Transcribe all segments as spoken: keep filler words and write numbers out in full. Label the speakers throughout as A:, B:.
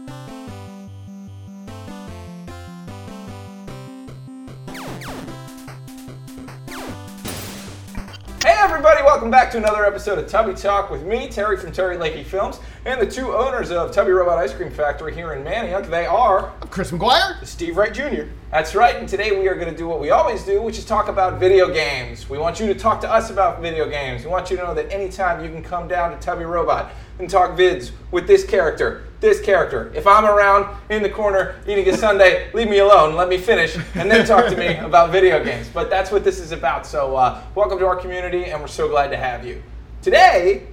A: Hey everybody, welcome back to another episode of Tubby Talk with me, Terry from Terry Lakey Films, and the two owners of Tubby Robot Ice Cream Factory here in Manayunk. They are
B: Chris McGuire,
C: Steve Wright Junior
A: That's right, and today we are going to do what we always do, which is talk about video games. We want you to talk to us about video games. We want you to know that anytime you can come down to Tubby Robot and talk vids with this character, this character. If I'm around in the corner eating a sundae, leave me alone, let me finish, and then talk to me about video games. But that's what this is about, so uh, welcome to our community, and we're so glad to have you. Today,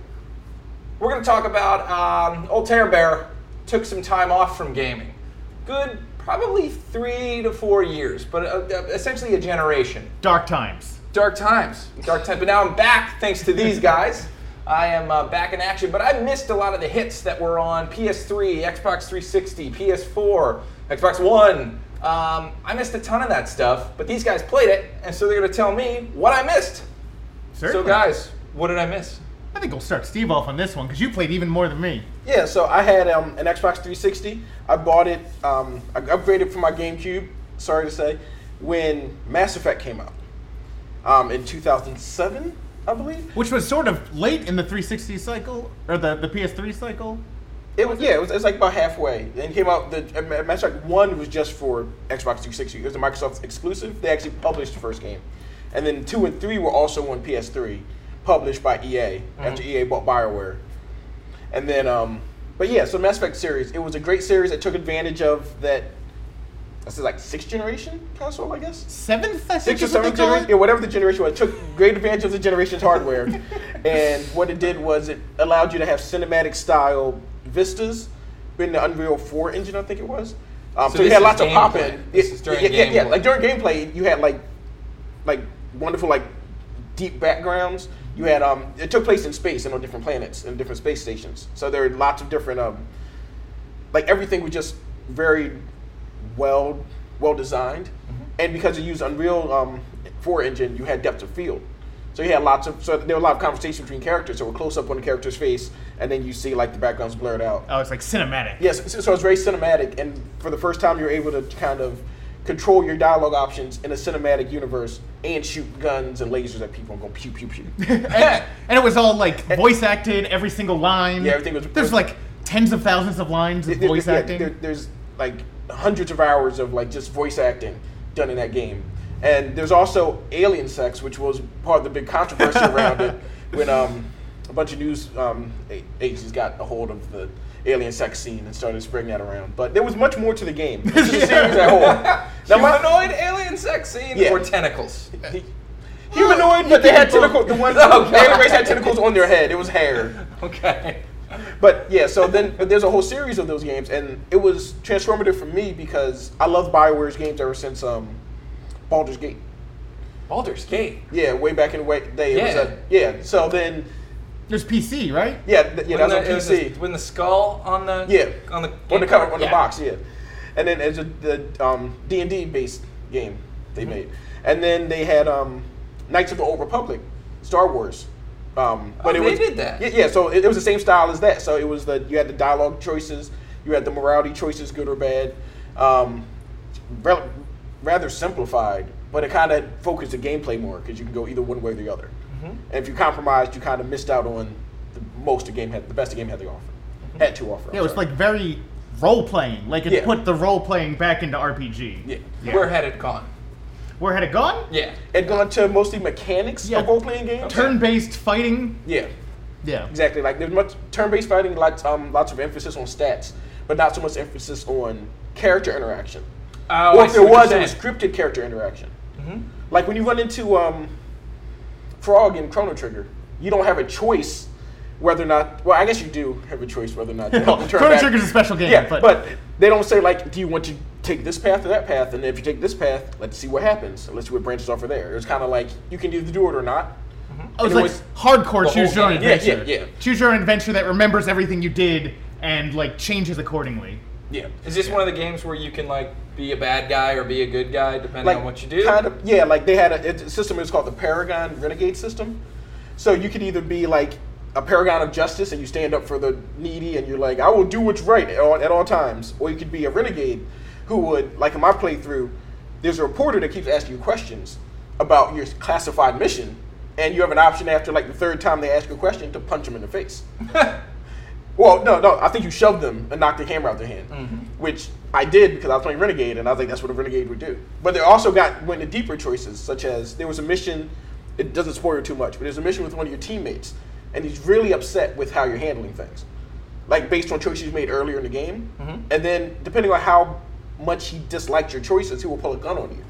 A: we're going to talk about um, old Tear Bear took some time off from gaming. Good, probably three to four years, but uh, essentially a generation.
B: Dark times.
A: Dark times. Dark times. But now I'm back thanks to these guys. I am uh, back in action, but I missed a lot of the hits that were on P S three, Xbox three sixty, P S four, Xbox One. Um, I missed a ton of that stuff, but these guys played it, and so they're going to tell me what I missed.
B: Certainly.
A: So guys, what did I miss?
B: I think we'll start Steve off on this one, because you played even more than me.
C: Yeah, so I had um, an Xbox three sixty. I bought it, um, I upgraded from my GameCube, sorry to say, when Mass Effect came out um, in two thousand seven, I believe.
B: Which was sort of late in the three sixty cycle, or the, the P S three cycle.
C: It was, yeah, it was, it was like about halfway. Then it came out, the uh, Mass Effect one was just for Xbox three sixty. It was a Microsoft exclusive. They actually published the first game. And then two and three were also on P S three, published by E A, mm-hmm. after E A bought BioWare. And then, um, but yeah, so Mass Effect series, it was a great series that took advantage of that, this is like sixth generation console, I guess?
B: Seventh, I think
C: Sixth or
B: is what they
C: seventh
B: call
C: generation,
B: it?
C: yeah, whatever the generation was. It took great advantage of the generation's hardware. And what it did was it allowed you to have cinematic style vistas in the Unreal four engine, I think it was. Um,
A: So
C: so, you
A: this
C: had
A: is
C: lots of
A: gameplay.
C: pop-in.
A: This is during
C: yeah, yeah, yeah,
A: gameplay.
C: like during gameplay, you had like, like wonderful like deep backgrounds. You had um, it took place in space and on different planets and different space stations. So there were lots of different um, like everything was just very well well designed. Mm-hmm. And because you used Unreal um, four engine, you had depth of field. So you had lots of so there were a lot of conversation between characters. So we're close up on the character's face, and then you see like the backgrounds blurred out.
B: Oh, it's like cinematic.
C: Yes, so, so it's very cinematic, and for the first time, you're able to kind of control your dialogue options in a cinematic universe and shoot guns and lasers at people and go pew pew pew.
B: and, and it was all like voice acted, every single line.
C: Yeah, everything was.
B: There's like tens of thousands of lines of
C: there,
B: voice
C: yeah,
B: acting.
C: There, there's like hundreds of hours of like just voice acting done in that game. And there's also alien sex, which was part of the big controversy around it when um, a bunch of news um, agencies got a hold of the alien sex scene and started spreading that around. But there was much more to the game. This is a series at whole. Now, my,
A: Humanoid alien sex scene
C: Yeah.
A: or tentacles?
C: humanoid, but they had tentacles. The ones
A: Oh,
C: the alien race had tentacles on their head. It was hair.
A: Okay.
C: But yeah, so then but there's a whole series of those games, and it was transformative for me because I loved BioWare's games ever since um, Baldur's Gate.
A: Baldur's Gate.
C: Yeah, way back in the way day. It
A: Yeah.
C: was a, yeah. So then,
B: There's P C, right?
C: yeah, th- yeah,
A: When
C: that
A: the,
C: was
A: it
C: on P C.
A: the- when the skull on the
C: Yeah.
A: on the
C: on the cover, on
A: Yeah.
C: the box, yeah. And then as a the um, D and D based game they
A: Mm-hmm.
C: made, and then they had um, Knights of the Old Republic, Star Wars. Um, but
A: Oh,
C: it
A: they
C: was,
A: did that.
C: Yeah, yeah. So it, it was the same style as that. So it was the you had the dialogue choices, you had the morality choices, good or bad. Um, rel- rather simplified, but it kind of focused the gameplay more because you can go either one way or the other.
A: Mm-hmm.
C: And if you compromised, you kind of missed out on the most the game had, the best the game had to offer,
A: Mm-hmm.
C: had to offer. I'm
B: Yeah, it was
C: sorry.
B: like very role playing. Like it
C: Yeah.
B: put the role playing back into R P G.
C: yeah.
B: Yeah.
A: Where had it gone?
B: Where had it gone?
A: Yeah.
C: It gone to mostly mechanics
B: Yeah.
C: of role playing games.
B: Turn-based fighting.
C: Yeah,
B: Yeah.
C: exactly. Like there's much turn-based fighting, lots um lots of emphasis on stats, but not so much emphasis on character interaction.
A: Oh,
C: or
A: I
C: if
A: see
C: there
A: what you're
C: was, it
A: saying.
C: was scripted character interaction.
A: Mhm.
C: Like when you run into um, Frog in Chrono Trigger, you don't have a choice whether or not. Well, I guess you do have a choice whether or not to help them turn
B: Chrono
C: back.
B: Trigger's a special game.
C: Yeah,
B: but,
C: but they don't say like, do you want to take this path or that path? And if you take this path, let's see what happens. And let's see what branches off of there. It's kind of like you can either do it or not.
B: oh, it's
C: and it
B: like
C: was
B: hardcore
A: the
B: choose
A: whole
B: your own
A: game.
C: Yeah,
B: adventure.
C: yeah, yeah.
B: Choose your own adventure that remembers everything you did and like changes accordingly.
C: Yeah.
A: Is this one of the games where you can like be a bad guy or be a good guy depending
C: Like
A: on what you do?
C: kind of, yeah. Like they had a, it's a system. It's called the Paragon Renegade system. So you could either be like a paragon of justice and you stand up for the needy and you're like, I will do what's right at all, at all times. Or you could be a renegade who would, like in my playthrough, there's a reporter that keeps asking you questions about your classified mission, and you have an option after like the third time they ask you a question to punch them in the face. Well, no, no, I think you shoved them and knocked the camera out their hand, mm-hmm. which I did because I was playing Renegade, and I was like, that's what a Renegade would do. But they also got went into deeper choices, such as there was a mission, it doesn't spoil too much, but there's a mission with one of your teammates, and he's really upset with how you're handling things. Like based on choices you made earlier in the game, mm-hmm. and then depending on how much he disliked your choices, he will pull a gun on you.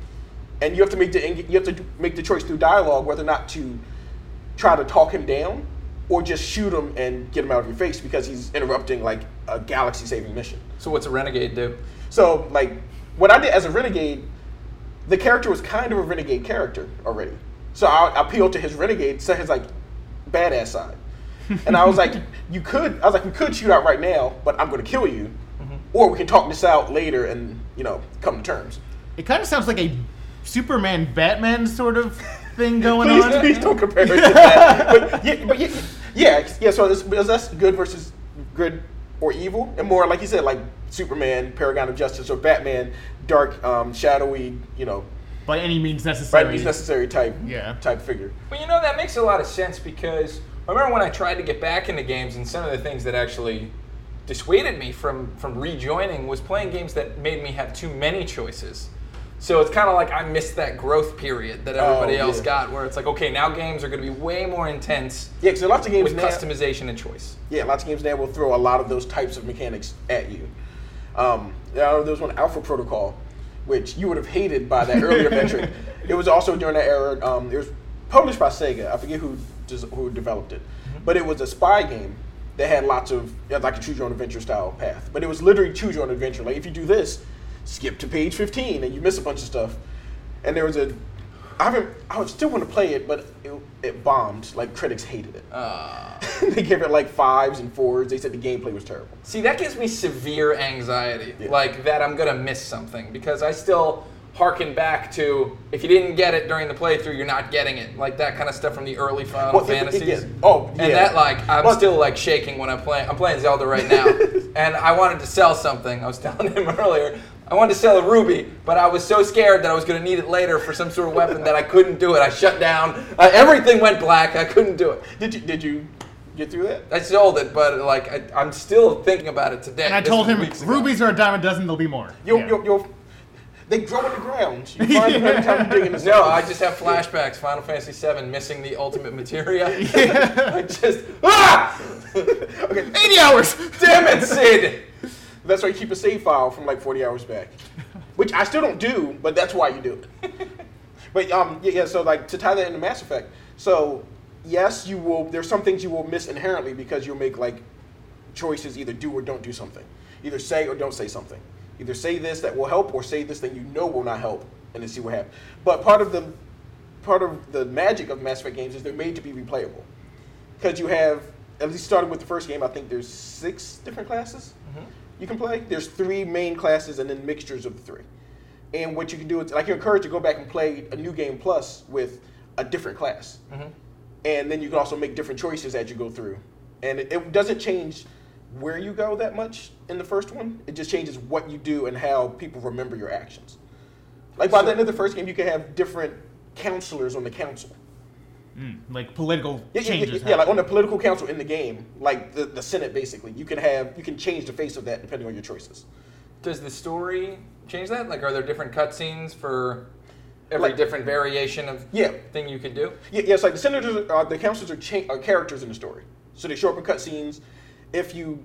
C: And you have to make the you have to make the choice through dialogue whether or not to try to talk him down or just shoot him and get him out of your face because he's interrupting like a galaxy-saving mission.
A: So what's a renegade do?
C: So like what I did as a renegade, the character was kind of a renegade character already. So I appealed to his renegade, so his like badass side. And I was like, you could I was like, we could shoot out right now, but I'm gonna kill you. Mm-hmm. Or we can talk this out later and, you know, come to terms.
B: It kind of sounds like a Superman Batman sort of thing going
C: please,
B: on.
C: Please don't compare it to that. But yeah, but yeah, yeah, yeah. So it's, that's good versus good or evil, and more like you said, like Superman, Paragon of Justice, or Batman, dark, um, shadowy, you know,
B: by any means necessary.
C: By any means necessary type,
B: yeah.
C: type figure.
A: Well, you know that makes a lot of sense because I remember when I tried to get back into games, and some of the things that actually dissuaded me from from rejoining was playing games that made me have too many choices. So it's kind of like I missed that growth period that everybody oh, else yeah. got, where it's like, okay, now games are going to be way more intense.
C: Yeah, because lots of games
A: with
C: now,
A: customization and choice.
C: Yeah, lots of games now will throw a lot of those types of mechanics at you. Um, there was one Alpha Protocol, which you would have hated by that earlier metric. It was also during that era. Um, it was published by Sega. I forget who who developed it, mm-hmm. but it was a spy game that had lots of like a choose your own adventure style path. But it was literally choose your own adventure. Like if you do this, skip to page fifteen and you miss a bunch of stuff. And there was a, I haven't, I would still want to play it, but it, it bombed. Like critics hated it. Uh. They gave it like fives and fours. They said the gameplay was terrible.
A: See, that gives me severe anxiety,
C: yeah.
A: like that I'm gonna miss something because I still harken back to if you didn't get it during the playthrough, you're not getting it. Like that kind of stuff from the early Final
C: well,
A: Fantasies.
C: It, it, yeah. Oh, yeah.
A: And that like I'm
C: well,
A: still like shaking when I'm playing. I'm playing Zelda right now, and I wanted to sell something. I was telling him earlier. I wanted to sell a ruby, but I was so scared that I was going to need it later for some sort of weapon that I couldn't do it. I shut down. Uh, everything went black. I couldn't do it.
C: Did you Did you get through that?
A: I sold it, but like I, I'm still thinking about it today.
B: And I
A: this
B: told him,
A: rubies
B: are a dime a dozen. There'll be more.
C: You'll,
B: yeah.
C: you'll, you'll, they grow in the ground. You find them every time you dig in the
A: No,
C: soil.
A: I just have flashbacks. Final Fantasy seven, missing the ultimate materia. Yeah. I just ah.
C: Okay,
B: eighty hours.
A: Damn it, Sid.
C: That's why you keep a save file from like forty hours back. Which I still don't do, but that's why you do it. But um, yeah, yeah, so like to tie that into Mass Effect. So yes, you will. There's some things you will miss inherently because you'll make like choices, either do or don't do something, either say or don't say something, either say this that will help or say this thing you know will not help, and then see what happens. But part of the part of the magic of Mass Effect games is they're made to be replayable because you have, at least starting with the first game, I think there's six different classes. Mm-hmm. You can play. There's three main classes and then mixtures of the three. And what you can do is, like, you're encouraged to go back and play a new game plus with a different class. Mm-hmm. And then you can also make different choices as you go through. And it, it doesn't change where you go that much in the first one. It just changes what you do and how people remember your actions. Like, by the end of the first game, you can have different counselors on the council.
B: Mm, like political
C: yeah,
B: changes.
C: Yeah, yeah, like on the political council in the game, like the, the Senate basically, you can have you can change the face of that depending on your choices.
A: Does the story change that? Like, are there different cutscenes for every
C: like,
A: different variation of
C: yeah. thing
A: you could do?
C: Yeah, yes, like the senators, uh, the councilors are, cha- are characters in the story, so they show up in cutscenes. If you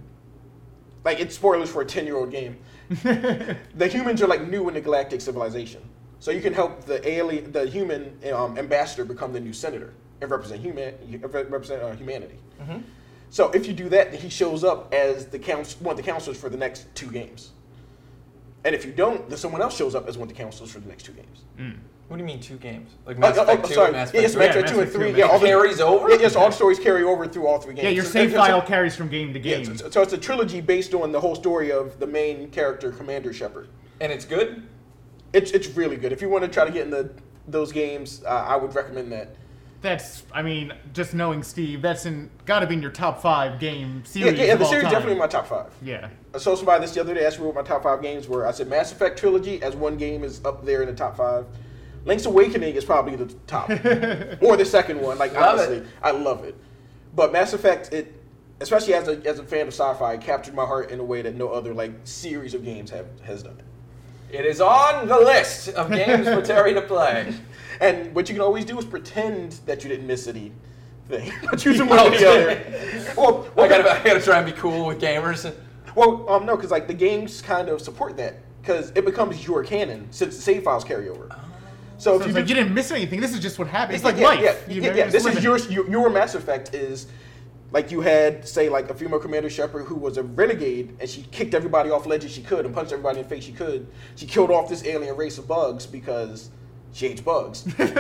C: like, it's spoilers for a ten-year-old game. The humans are like new in the galactic civilization. So you can help the alien, the human um, ambassador become the new senator and represent human, represent uh, humanity. Mm-hmm. So if you do that, then he shows up as the counsel, one of the counselors for the next two games. And if you don't, then someone else shows up as one of the counselors for the next two games.
A: Mm. What do you mean two games? Like Mass
C: oh,
A: Effect
C: oh,
A: two
C: sorry.
A: and Mass
C: Yeah,
A: Effect
C: yes, Mass Effect
B: yeah,
C: two and three.
A: It
C: Yeah, all
A: carries
C: the,
A: over?
C: Yeah, yes, all the stories carry over through all three games.
B: Yeah, your
C: so,
B: save
C: so,
B: file
C: so,
B: carries from game to game.
C: Yeah, so, so it's a trilogy based on the whole story of the main character, Commander Shepard.
A: And it's good?
C: It's it's really good. If you want to try to get into those games, uh, I would recommend that.
B: That's, I mean, just knowing Steve, that's in got to be in your top five game
C: Yeah,
B: series.
C: yeah,
B: of
C: the
B: all
C: series
B: time.
C: definitely in my top five.
B: Yeah.
C: I saw somebody this the other day asked me what my top five games were. I said Mass Effect Trilogy as one game is up there in the top five. Link's Awakening is probably the top. Or the second one. Like,
A: Love
C: honestly,
A: it.
C: I love it. But Mass Effect, it, especially as a as a fan of sci-fi, it captured my heart in a way that no other like series of games have has done it.
A: It is on the list of games for Terry to play.
C: And what you can always do is pretend that you didn't miss any thing. But choose one or the other. Well,
A: I gotta, I gotta try and be cool with gamers.
C: Well, um, no, because like the games kind of support that because it becomes your canon since the save files carry over.
A: Oh.
C: So,
B: So
C: if
B: it's
C: you
B: like
C: do-
B: you didn't miss anything. This is just what happened. It's like
C: yeah,
B: life.
C: Yeah,
B: you
C: yeah,
B: know,
C: yeah.
B: just
C: This
B: living
C: is
B: it.
C: yours. Your, your Mass Effect is like you had, say, like a female Commander Shepard who was a renegade, and she kicked everybody off ledges she could and punched everybody in the face she could. She killed off this alien race of bugs because she hates bugs.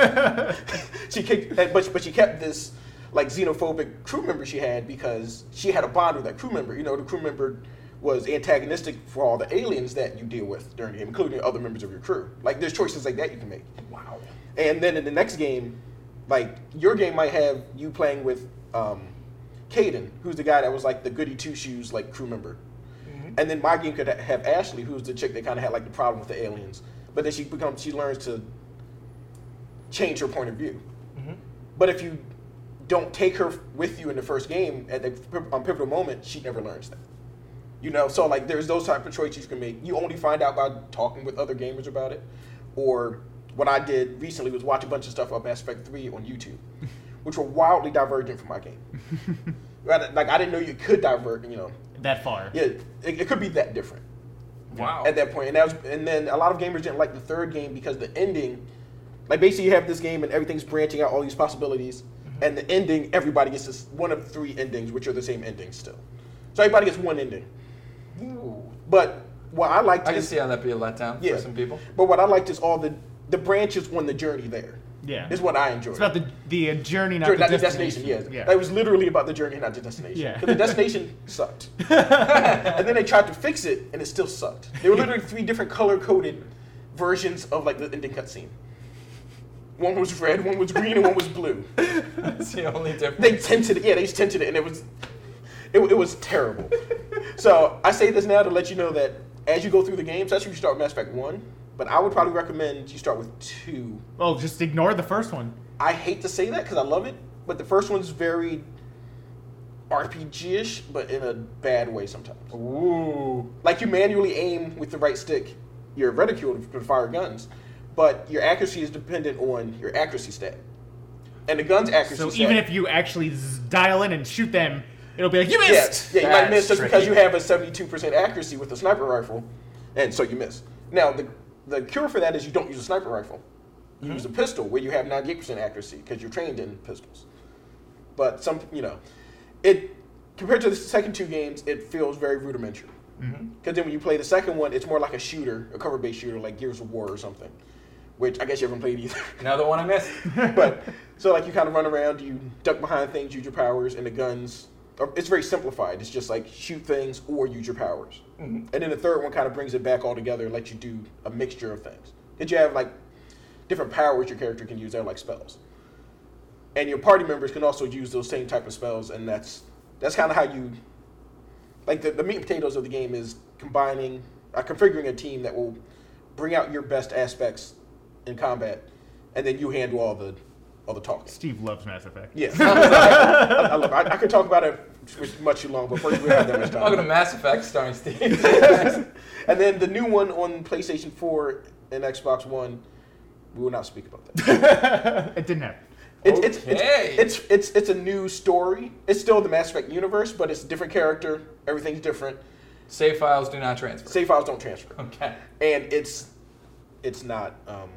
C: she kicked, and- but but she kept this like xenophobic crew member she had because she had a bond with that crew member. You know, the crew member was antagonistic for all the aliens that you deal with during the game, including other members of your crew. Like, there's choices like that you can make.
A: Wow.
C: And then in the next game, like, your game might have you playing with um, Caden, who's the guy that was like the goody two-shoes like crew member.
A: Mm-hmm.
C: And then my game could ha- have Ashley, who's the chick that kind of had like the problem with the aliens. But then she becomes, she learns to change her point of view.
A: Mm-hmm.
C: But if you don't take her with you in the first game at the p- um, pivotal moment, she never learns that. You know, so like there's those type of choices you can make. You only find out by talking with other gamers about it. Or what I did recently was watch a bunch of stuff about Mass Effect three on YouTube, which were wildly divergent from my game. Like, I didn't know you could divert, you know.
B: that far.
C: Yeah, it, it could be that different
A: Wow.
C: at that point. And that was, and then a lot of gamers didn't like the third game because the ending, like basically you have this game and everything's branching out all these possibilities,
A: Mm-hmm.
C: and the ending, everybody gets this one of three endings, which are the same endings still. So everybody gets one ending.
A: Ooh.
C: But what I liked
A: I can
C: is,
A: see how that'd be a letdown
C: Yeah.
A: for some people.
C: but what I liked is all the the branches on the journey there.
B: Yeah.
C: Is what I enjoyed.
B: It's about the the uh, journey, not
C: Journey,
B: the
C: not the
B: destination.
C: destination, yeah.
B: Yeah.
C: It was literally about the journey, not the destination.
B: Yeah.
C: Because the destination sucked. And then they tried to fix it, and it still sucked. There were literally three different color-coded versions of like the ending cutscene. One was red, one was green, and one was blue.
A: That's the only difference.
C: They tinted it, yeah, they just tinted it, and it was, it, it was terrible. So I say this now to let you know that as you go through the games, that's when you start with Mass Effect one, but I would probably recommend you start with two.
B: Oh, just ignore the first one.
C: I hate to say that because I love it, but the first one's very R P G-ish, but in a bad way sometimes.
A: Ooh.
C: Like you manually aim with the right stick your reticule to fire guns, but your accuracy is dependent on your accuracy stat. And the gun's accuracy
B: So
C: stat...
B: even if you actually z- dial in and shoot them, it'll be like, you
C: Yeah,
B: missed!
C: yeah, you might
A: That's
C: miss just because
A: tricky.
C: you have a seventy-two percent accuracy with a sniper rifle, and so you miss. Now, the, the cure for that is you don't use a sniper rifle. You use a pistol where you have ninety-eight percent accuracy because you're trained in pistols. But some, you know, it compared to the second two games, it feels very rudimentary. Because then when you play the second one, it's more like a shooter, a cover-based shooter, like Gears of War or something. Which I guess you haven't played either.
A: Another one I missed.
C: But so like you kind of run around, you duck behind things, use your powers, and the guns. Are, it's very simplified. It's just like shoot things or use your powers.
A: Mhm.
C: And then the third one kind of brings it back all together, and lets you do a mixture of things. Did you have like different powers your character can use? They're like spells, and your party members can also use those same type of spells, and that's that's kind of how you like the, the meat and potatoes of the game is combining, uh, configuring a team that will bring out your best aspects in combat, and then you handle all the all the talking.
B: Steve loves Mass Effect.
C: Yeah, I, I, love, I, I could talk about it for much too long, but first we don't have that much
A: Welcome to
C: time.
A: Mass Effect starring Steve.
C: And then the new one on PlayStation four and Xbox One, we will not speak about that.
B: It didn't happen.
C: It's, it's,
A: Okay.
C: it's, it's, it's, it's a new story. It's still the Mass Effect universe, but it's a different character. Everything's different.
A: Save files do not transfer.
C: Save files don't transfer.
A: Okay.
C: And it's it's not um,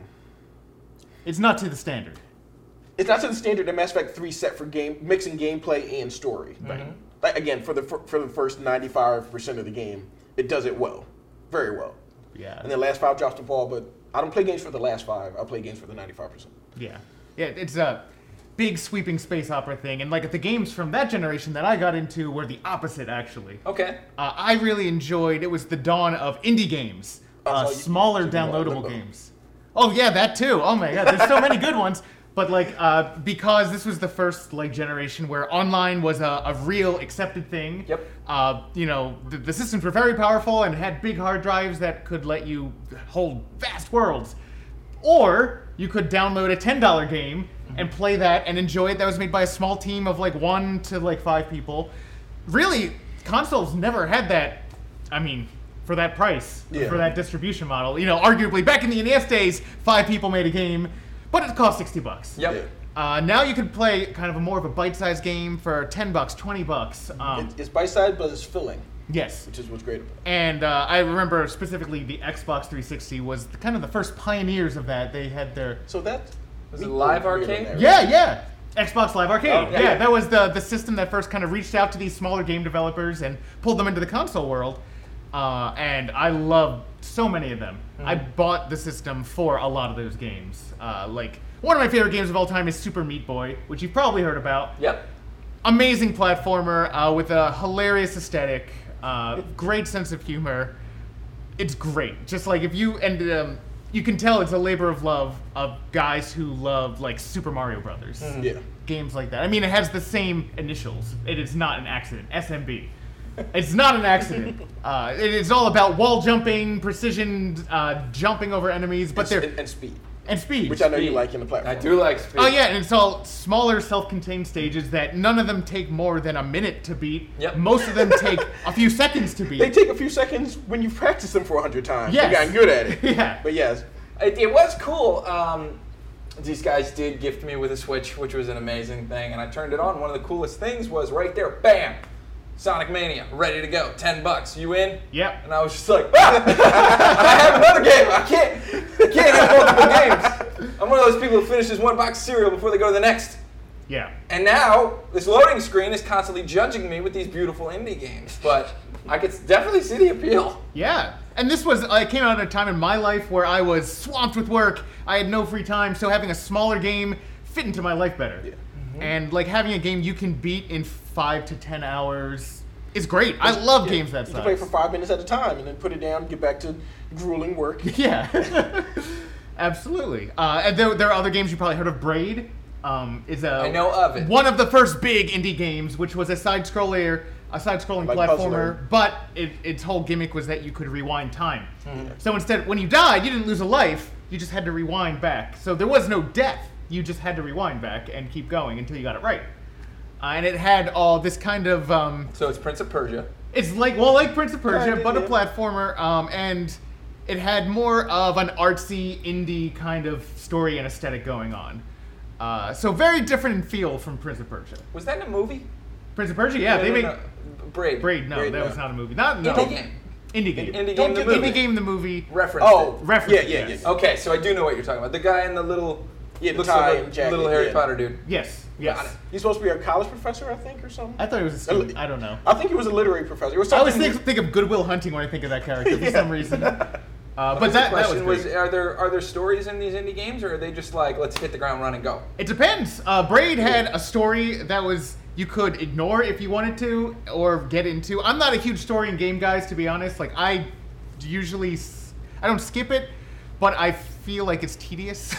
B: It's not to the standard.
C: it's not to the standard that Mass Effect three set for game mixing gameplay and story.
A: Mhm.
C: Like, again, for the for, for the first ninety-five percent of the game, it does it well, very well.
B: Yeah.
C: And the last five drops the ball, but I don't play games for the last five. I play games for the ninety-five percent.
B: Yeah. Yeah, it's a big sweeping space opera thing. And like the games from that generation that I got into were the opposite, actually.
A: Okay.
B: Uh, I really enjoyed, it was the dawn of indie games.
C: Oh,
B: Uh,
C: so you-
B: smaller
C: so you want
B: downloadable
C: Limbo.
B: games. Oh yeah, that too. Oh my god, there's so many good ones. But like, uh, because this was the first like generation where online was a, a real accepted thing.
A: Yep.
B: Uh, you know, the, the systems were very powerful and had big hard drives that could let you hold vast worlds. Or you could download a ten dollar game and play that and enjoy it. That was made by a small team of like one to like five people. Really, consoles never had that. I mean, for that price,
C: Yeah.
B: for that distribution model. You know, arguably back in the N E S days, five people made a game, but it cost sixty bucks.
A: Yep.
C: Yeah.
B: Uh, now you can play kind of a more of a bite-sized game for ten bucks, twenty bucks. Um,
C: It, it's bite-sized, but it's filling,
B: yes.
C: which is what's great about it.
B: And uh, I remember specifically the Xbox three sixty was the, kind of the first pioneers of that. They had their
C: So that
A: Was it Live Arcade?
B: yeah, yeah, Xbox Live Arcade.
A: Oh,
B: yeah,
A: yeah.
B: that was the the system that first kind of reached out to these smaller game developers and pulled them into the console world. Uh, and I loved so many of them. I bought the system for a lot of those games. Uh, like one of my favorite games of all time is Super Meat Boy, which you've probably heard about.
A: Yep.
B: Amazing platformer uh, with a hilarious aesthetic, uh, great sense of humor. It's great. Just like if you and um, you can tell it's a labor of love of guys who love like Super Mario Brothers.
C: Yeah.
B: Games like that. I mean, it has the same initials. It is not an accident. S M B. It's not an accident. Uh, it is all about wall jumping, precision, uh, jumping over enemies, but
C: and,
B: they're
C: and, and speed,
B: and speed.
C: which I know you
A: Speed.
C: like in the platform.
A: I do like speed.
B: Oh yeah, and it's all smaller, self-contained stages that none of them take more than a minute to beat.
A: Yep.
B: Most of them take a few seconds to beat.
C: They take a few seconds when you practice them for a hundred times.
B: Yes.
C: You gotten good at it.
B: Yeah.
C: But yes,
A: It, it was cool. Um, these guys did gift me with a Switch, which was an amazing thing, and I turned it on. One of the coolest things was right there, bam, Sonic Mania, ready to go, ten bucks. You in?
B: Yep.
A: And I was just like, ah! I have another game. I can't, I can't have multiple games. I'm one of those people who finishes one box of cereal before they go to the next.
B: Yeah.
A: And now this loading screen is constantly judging me with these beautiful indie games, but I could definitely see the appeal.
B: Yeah. And this was, uh, it came out at a time in my life where I was swamped with work. I had no free time, so having a smaller game fit into my life better.
C: Yeah.
B: And like having a game you can beat in five to ten hours is great. I love
C: yeah,
B: games that
C: you
B: size.
C: can play for five minutes at a time and then put it down, get back to grueling work.
B: Yeah. Absolutely. Uh, and there, there are other games you probably heard of. Braid um, is a
A: I know of it.
B: one of the first big indie games, which was a side-scroller, a side-scrolling
C: Like
B: platformer.
C: puzzler.
B: But it, its whole gimmick was that you could rewind time.
A: Mm-hmm.
B: So instead, when you died, you didn't lose a life. You just had to rewind back. So there was no death. You just had to rewind back and keep going until you got it right. Uh, and it had all this kind of um,
A: So it's Prince of Persia.
B: it's like, well, like Prince of Persia,
C: Kinda,
B: but a
C: yeah.
B: platformer, um, and it had more of an artsy, indie kind of story and aesthetic going on. Uh, so very different in feel from Prince of Persia.
A: Was that in a movie?
B: Prince of Persia, yeah,
A: No,
B: they
A: no,
B: made
A: no. Braid.
B: Braid. No,
C: Braid,
B: that
C: no.
B: was not a movie. Not no.
A: Indie game.
B: Indie game.
A: Indie
C: Don't
A: game, the
C: get-
A: movie.
B: Indie game, the movie.
A: Reference.
C: Oh,
B: Reference,
C: yeah, yeah,
B: yes.
C: yeah.
A: Okay, so I do know what you're talking about. The guy in the little,
C: Yeah, the
A: looks
C: tie
A: like a
C: and jacket,
A: little Harry
C: yeah.
A: Potter dude.
B: Yes.
A: Got
B: Yes.
A: it.
C: He's supposed to be a college professor, I think, or something.
B: I thought it was a student. I don't know.
C: I think he was a literary professor. It was
B: I always
C: something.
B: think, think of Goodwill Hunting when I think of that character for some reason. Uh, but
A: The
B: that, that was,
A: question was,
B: great.
A: are there are there stories in these indie games, or are they just like, let's hit the ground running, go?
B: It depends. Uh, Braid had a story that was you could ignore if you wanted to or get into. I'm not a huge story and game guys, to be honest. Like I usually s- I don't skip it, but I feel like it's tedious.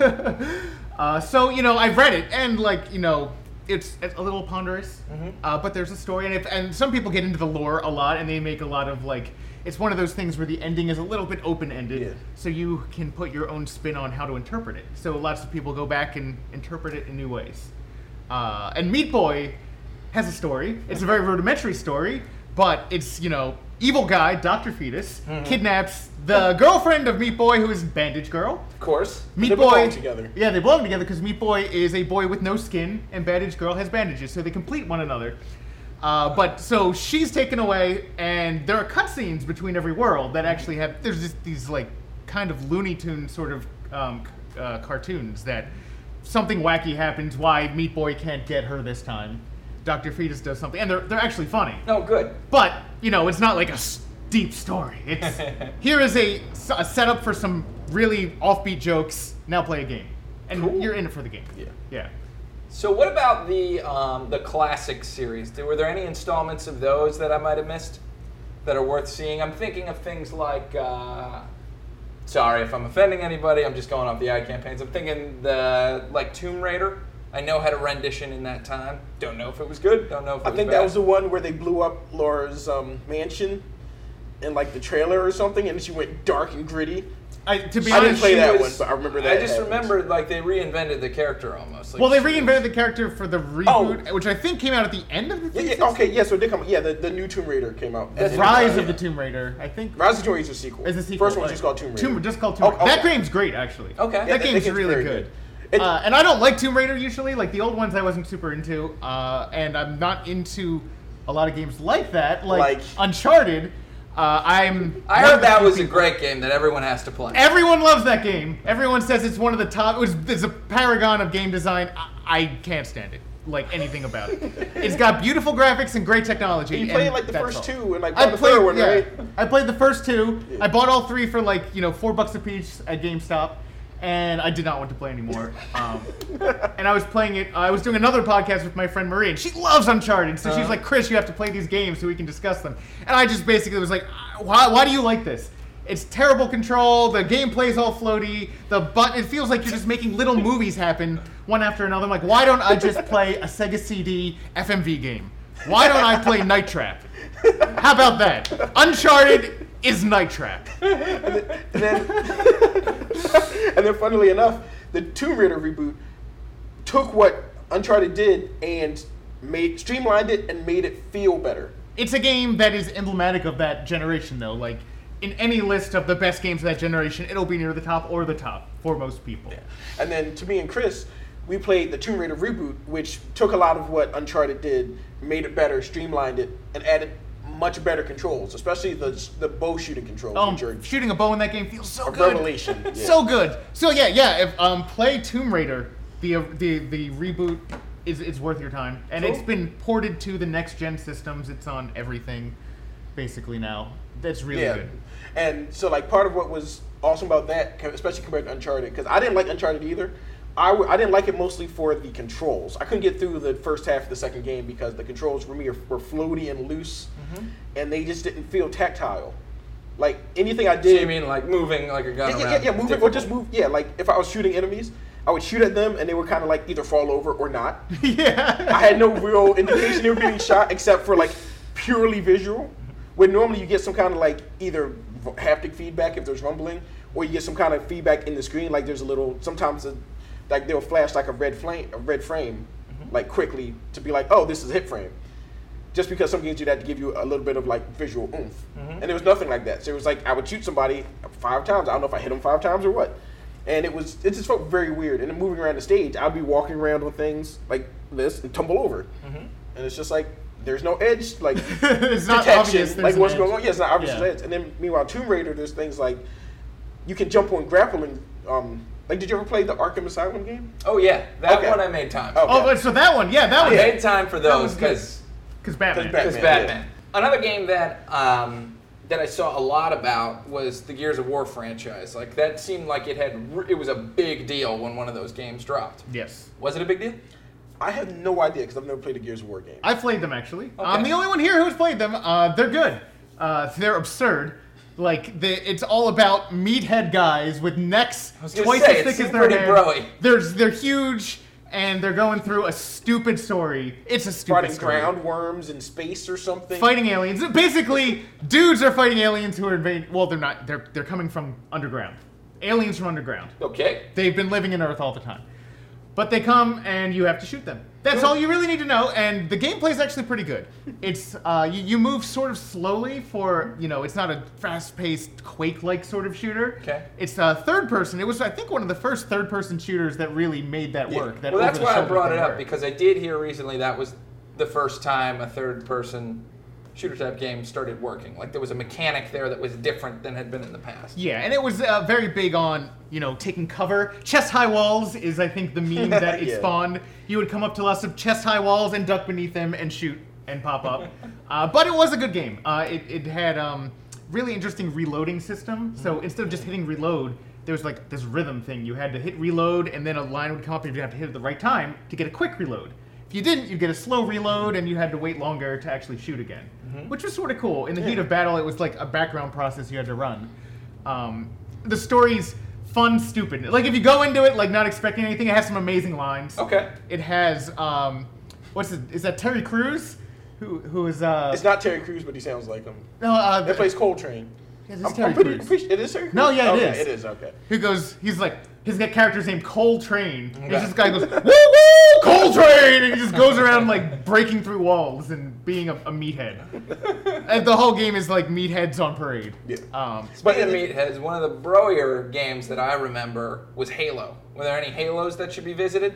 B: uh, so you know I've read it and like you know it's, it's a little ponderous, uh, but there's a story and if, and some people get into the lore a lot and they make a lot of like. It's one of those things where the ending is a little bit open-ended,
C: Yeah.
B: so you can put your own spin on how to interpret it. So lots of people go back and interpret it in new ways. Uh, and Meat Boy has a story. It's a very rudimentary story, but it's, you know, evil guy, Doctor Fetus, kidnaps the girlfriend of Meat Boy, who is Bandage Girl.
A: Of course.
B: Meat
C: They
B: Boy
C: belong together.
B: Yeah, they belong together because Meat Boy is a boy with no skin, and Bandage Girl has bandages, so they complete one another. Uh, but so she's taken away, and there are cutscenes between every world that actually have. There's just these like kind of Looney Tune sort of um, c- uh, cartoons that something wacky happens. Why Meat Boy can't get her this time? Doctor Fetus does something, and they're they're actually funny.
A: No, good.
B: But you know, it's not like a s- deep story. It's here is a, s- a setup for some really offbeat jokes. Now play a game, and
A: Cool.
B: you're in it for the game.
C: Yeah.
B: Yeah.
A: So what about the um, the classic series? There- Were there any installments of those that I might have missed that are worth seeing? I'm thinking of things like uh, sorry if I'm offending anybody. I'm just going off the ad campaigns. I'm thinking the like Tomb Raider. I know had a rendition in that time. Don't know if it was good. Don't know if it
C: I
A: was
C: think
A: bad.
C: that was the one where they blew up Laura's um, mansion in like the trailer or something, and she went dark and gritty.
B: I, to be
C: I didn't
B: honest,
C: play
A: She
C: that
A: was-
C: one, but I remember that
A: I just
C: happened.
A: remembered like they reinvented the character almost. Like,
B: well, they
A: she was-
B: reinvented the character for the reboot, which I think came out at the end of the
C: Yeah, yeah, okay, yeah, so it did come. Yeah, the, the new Tomb Raider came out.
A: That's
C: And-
B: Rise
C: yeah.
B: of the Tomb Raider. I think
C: Rise of the Tomb Raider is a sequel.
B: is a sequel.
C: First one's
B: like-
C: just called Tomb Raider.
B: Tomb, just called Tomb Raider.
C: Oh,
B: That
C: okay.
B: game's great, actually.
A: Okay.
C: Yeah,
B: That
C: that
B: game's
C: game's
B: really
C: very
B: good.
C: good. And-
B: uh, and I don't like Tomb Raider usually. Like the old ones, I wasn't super into, uh, and I'm not into a lot of games like that, like,
C: Like-
B: Uncharted. Uh, I'm.
A: I
B: one of
A: heard
B: the
A: that
B: few
A: was a
B: people-
A: great game that everyone has to play.
B: Everyone loves that game. Everyone says it's one of the top. It was it's a paragon of game design. I, I can't stand it. Like anything about it. It's got beautiful graphics and great technology.
C: You played
B: and
C: like the
B: that's
C: first
B: all.
C: two and like
B: I
C: bought the
B: played,
C: third one,
B: yeah.
C: right?
B: I played the first two.
C: Yeah.
B: I bought all three for like you know four bucks a piece at GameStop, and I did not want to play anymore. Um, and I was playing it. I was doing another podcast with my friend Marie, and she loves Uncharted. So she's
A: Uh-huh.
B: like, "Chris, you have to play these games so we can discuss them." And I just basically was like, "Why? Why do you like this?" It's terrible control. The gameplay's all floaty. The but it feels like you're just making little movies happen one after another. I'm like, why don't I just play a Sega C D F M V game? Why don't I play Night Trap? How about that? Uncharted is Night Trap.
C: And then, and then, funnily enough, the Tomb Raider reboot took what Uncharted did and made streamlined it and made it feel better.
B: It's a game that is emblematic of that generation, though. Like in any list of the best games of that generation, it'll be near the top or the top for most people.
C: And then to me and Chris, we played the Tomb Raider reboot, which took a lot of what Uncharted did, made it better, streamlined it, and added much better controls, especially the the bow shooting controls.
B: Um,
C: which are
B: shooting a bow in that game feels so
C: a
B: good.
C: revelation. Yeah.
B: So good. So yeah, yeah. If um, play Tomb Raider, the uh, the the reboot is it's worth your time, and
C: Cool.
B: it's been ported to the next gen systems. It's on everything, basically now. That's really
C: yeah.
B: good.
C: And so like part of what was awesome about that, especially compared to Uncharted, because I didn't like Uncharted either. I, w- I didn't like it mostly for the controls. I couldn't get through the first half of the second game because the controls for me are, were floaty and loose,
A: Mm-hmm.
C: and they just didn't feel tactile. Like anything I
A: So
C: did,
A: you mean like moving like a gun
C: yeah,
A: around?
C: yeah, yeah, moving or
A: difficult.
C: just move. Yeah, like if I was shooting enemies, I would shoot at them and they would kind of like either fall over or not.
B: Yeah.
C: I had no real indication they were being shot except for like purely visual. Where normally you get some kind of like either v- haptic feedback if there's rumbling, or you get some kind of feedback in the screen. Like there's a little sometimes a, like they'll flash like a red flame, a red frame, like quickly to be like, oh, this is a hit frame. Just because some games do that to give you a little bit of like visual oomph, and there was nothing like that. So it was like I would shoot somebody five times. I don't know if I hit them five times or what. And it was it just felt very weird. And then moving around the stage, I'd be walking around on things like this and tumble over, and it's just like there's no edge, like
B: It's not
C: detection,
B: obvious there's
C: like
B: an
C: what's
B: edge.
C: going on. Yeah, it's not obvious
B: Yeah.
C: there's edge. And then meanwhile, Tomb Raider, there's things like you can jump on grappling. Um, like, did you ever play the Arkham Asylum game?
A: Oh yeah, that
C: Okay.
A: one I made time.
C: Oh.
A: for.
B: Oh, but so that one, yeah, that
A: I
B: was
A: made time for
B: that was
A: those
B: good.
A: because
B: because Batman.
C: Batman.
A: because Batman. Another game that um, that I saw a lot about was the Gears of War franchise. Like that seemed like it had re- it was a big deal when one of those games dropped.
B: Yes.
A: Was it a big deal?
C: I have no idea because I've never played a Gears of War game.
B: I played them actually.
A: Okay.
B: I'm the only one here who's played them. Uh, they're good. Uh, they're absurd. Like the, it's all about meathead guys with necks
A: I was gonna
B: twice
A: say,
B: as
A: it
B: thick as
A: seemed
B: their
A: pretty
B: head.
A: broy.
B: They're they're huge and they're going through a stupid story. It's a stupid
C: Fighting
B: story.
C: ground worms in space or something.
B: Fighting aliens. Basically, dudes are fighting aliens who are invading. Well, they're not. They're they're coming from underground. Aliens from underground.
A: Okay.
B: They've been living in Earth all the time. But they come and you have to shoot them. That's
A: Cool.
B: all you really need to know. And the gameplay is actually pretty good. It's uh, you, you move sort of slowly for, you know, it's not a fast-paced Quake-like sort of shooter.
A: Okay.
B: It's a third person. It was, I think, one of the first third-person shooters that really made that
C: Yeah.
B: work. That
A: Well, that's why I
B: over-the-shoulder
A: brought
B: thing
A: it up
B: worked.
A: because I did hear recently that was the first time a third-person shooter type game started working. Like there was a mechanic there that was different than had been in the past.
B: Yeah, and it was uh, very big on, you know, taking cover. Chest-high walls is, I think, the meme that it
C: Yeah.
B: spawned. You would come up to lots of chest-high walls and duck beneath them and shoot and pop up. uh, but it was a good game. Uh, it, it had um, really interesting reloading system. So instead of just hitting reload, there was like this rhythm thing. You had to hit reload, and then a line would come up, and you'd have to hit it at the right time to get a quick reload. If you didn't, you'd get a slow reload, and you had to wait longer to actually shoot again, which was sort of cool. In the heat of battle, it was like a background process you had to run. Um, the story's fun, stupid. Like if you go into it like not expecting anything, it has some amazing lines.
A: Okay.
B: It has um, what's it? Is that Terry Crews? Who who is uh?
C: It's not Terry Crews, but he sounds like him.
B: No, uh,
C: That plays Coltrane.
B: Yeah, this is
C: I'm,
B: Terry
C: I'm pretty,
B: Crews.
C: pretty- It is Terry Crews?
B: No, yeah, it
C: okay,
B: is.
C: It is, okay.
B: Who goes? He's like his character's named Coltrane. And
A: Okay.
B: this guy goes woo woo Coltrane, and he just goes around like breaking through walls and being a, a meathead. And the whole game is like meatheads on parade.
C: Yeah.
B: Um,
A: Speaking of meatheads, one of the broier games that I remember was Halo. Were there any Halos that should be visited?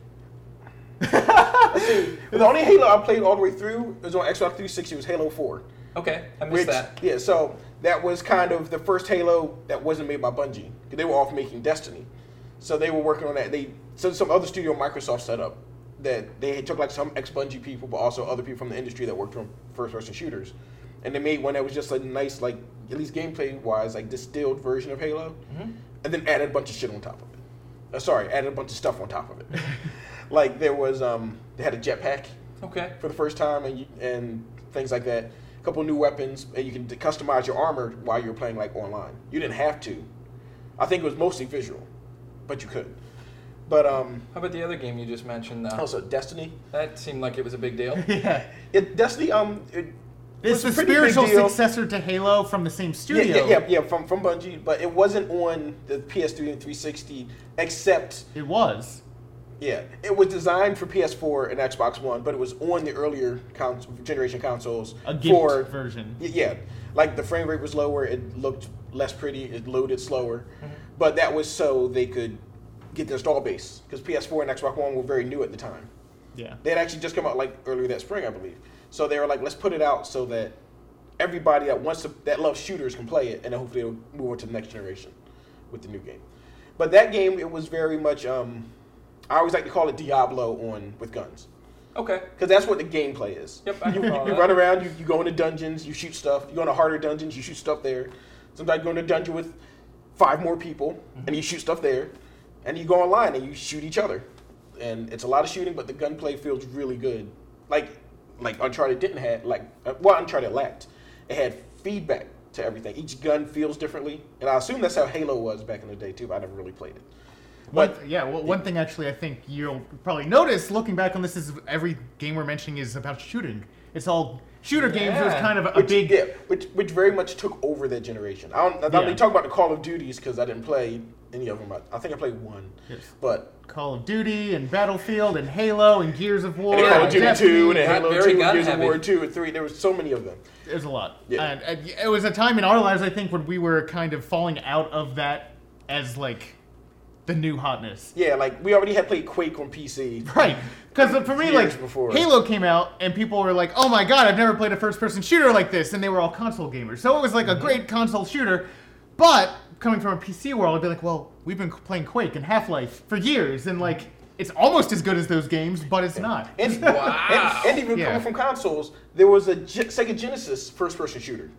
C: The only Halo I played all the way through was on Xbox three sixty. Was Halo four.
A: Okay, I missed
C: Which,
A: that.
C: yeah, so that was kind of the first Halo that wasn't made by Bungie. Because they were off making Destiny. So they were working on that. They so some other studio Microsoft set up that they took like some ex-Bungie people, but also other people from the industry that worked on first-person shooters. And they made one that was just a nice, like, at least gameplay-wise, like distilled version of Halo.
A: Mm-hmm.
C: And then added a bunch of shit on top of it. Uh, sorry, added a bunch of stuff on top of it. Like there was, um, they had a jetpack
A: Okay.
C: for the first time, and you, and things like that. A couple new weapons, and you can d- customize your armor while you're playing like online. You didn't have to. I think it was mostly visual, but you could. But um,
A: How about the other game you just mentioned, though?
C: also Destiny.
A: That seemed like it was a big deal.
B: yeah.
C: It, Destiny, um, it,
B: It's
C: was
B: the
C: a pretty big
B: spiritual
C: deal.
B: successor to Halo from the same
C: Yeah,
B: studio.
C: yeah, yeah, yeah, from from Bungie, but it wasn't on the P S three and three sixty, except
B: It was.
C: yeah, it was designed for P S four and Xbox One, but it was on the earlier cons- generation consoles
B: A gift
C: for
B: version.
C: Y- Yeah, like the frame rate was lower, it looked less pretty, it loaded slower,
A: Mm-hmm.
C: but that was so they could get the install base because P S four and Xbox One were very new at the time.
B: Yeah.
C: They had actually just come out like earlier that spring, I believe. So they were like, let's put it out so that everybody that wants to that loves shooters can play it, and then hopefully it'll move on to the next generation with the new game. But that game, it was very much. Um, I always like to call it Diablo on with guns.
A: Okay.
C: Because that's what the gameplay is.
A: Yep, I
C: you,
A: can follow
C: you
A: that.
C: run around, you, you go into dungeons, you shoot stuff. You go into harder dungeons, you shoot stuff there. Sometimes you go into a dungeon with five more people,
A: Mm-hmm.
C: and you shoot stuff there. And you go online and you shoot each other. And it's a lot of shooting, but the gunplay feels really good. Like like Uncharted didn't have, like, uh, well, Uncharted lacked. It had feedback to everything. Each gun feels differently. And I assume that's how Halo was back in the day, too, but I never really played it.
B: One,
C: But
B: yeah, well, one thing actually I think you'll probably notice looking back on this is every game we're mentioning is about shooting. It's all shooter games was
A: Yeah.
B: kind of a, a
C: which,
B: big.
C: yeah, which which very much took over that generation. I don't, I don't
B: Yeah.
C: really talk about the Call of Duties because I didn't play any of them. I, I think I played one,
B: Yes.
C: but
B: Call of Duty and Battlefield and Halo and Gears of War.
C: and
A: Yeah,
C: Call of
B: and
C: Duty
B: Destiny.
C: two and then
A: Got
C: Halo
A: very
C: two and
A: gun
C: Gears of
A: heavy.
C: War two and three. There was so many of them.
B: There's a lot.
C: Yeah.
B: And, and it was a time in our lives, I think, when we were kind of falling out of that as like the new hotness.
C: Yeah, like we already had played Quake on P C.
B: Right. Because for me,
C: Years
B: like,
C: before.
B: Halo came out and people were like, oh my god, I've never played a first person shooter like this. And they were all console gamers. So it was like a great console shooter. But coming from a P C world, I'd be like, well, we've been playing Quake and Half-Life for years. And like, it's almost as good as those games, but it's not.
C: And,
A: Wow.
C: and, and even
B: Yeah.
C: coming from consoles, there was a Ge- Sega Genesis first-person shooter.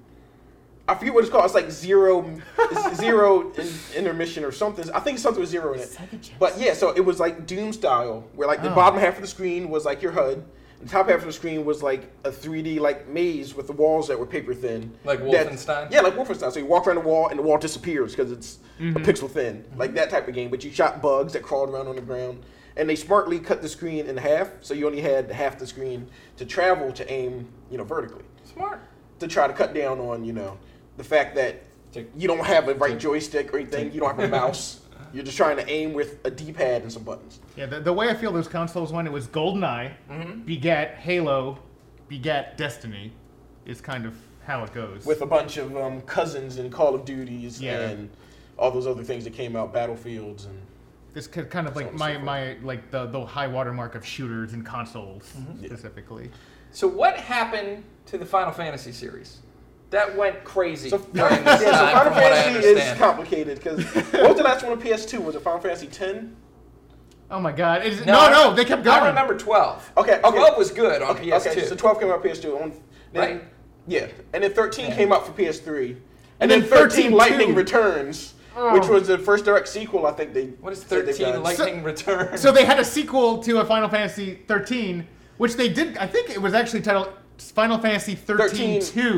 C: I forget what it's called. It's like zero, it's zero in, intermission or something. I think something with zero in it.
B: Sega Genesis.
C: But yeah, so it was like Doom style, where like the
B: Oh.
C: bottom half of the screen was like your H U D, and the top half of the screen was like a three D like maze with the walls that were paper thin.
A: Like
C: That-
A: Wolfenstein?
C: Yeah, like Wolfenstein. So you walk around the wall and the wall disappears because it's a pixel thin, like that type of game. But you shot bugs that crawled around on the ground, and they smartly cut the screen in half, so you only had half the screen to travel to aim, you know, vertically,
A: Smart.
C: to try to cut down on, you know, the fact that
A: To-
C: you don't have a right joystick or anything, you don't have a mouse. You're just trying to aim with a D-pad and some buttons.
B: Yeah, the, the way I feel those consoles went, it was GoldenEye, begat Halo, begat Destiny, is kind of how it goes.
C: With a bunch of um, cousins and Call of Duties
B: Yeah.
C: and all those other things that came out, Battlefields and
B: This ki- kind of
C: So
B: like
C: on and
B: my,
C: so forth.
B: my like the, the high watermark of shooters and consoles
C: Yeah.
B: specifically.
A: So what happened to the Final Fantasy series? That went crazy
C: So,
A: during
C: yeah,
A: this
C: so
A: time,
C: Final
A: from what I
C: Fantasy is
A: understand.
C: complicated because what was the last one on P S two? Was it Final Fantasy ten?
B: Oh my god. Is,
A: No,
B: no,
A: I-
B: no, they kept going.
A: I remember twelve.
C: Okay, okay.
A: twelve was good on
C: Okay,
A: P S two.
C: okay, so twelve came out on P S two. On, then,
A: Right.
C: Yeah, and then thirteen
A: Yeah.
C: came out for P S three, and,
B: And
C: then
B: then
C: thirteen
B: thirteen
C: Lightning
B: two.
C: Returns,
B: Oh.
C: which was the first direct sequel. I think they.
A: What is
C: said they've
A: thirteen
C: done.
A: Lightning Return?
B: So they had a sequel to a Final Fantasy thirteen, which they did, I think it was actually titled Final Fantasy thirteen
C: thirteen.
B: two,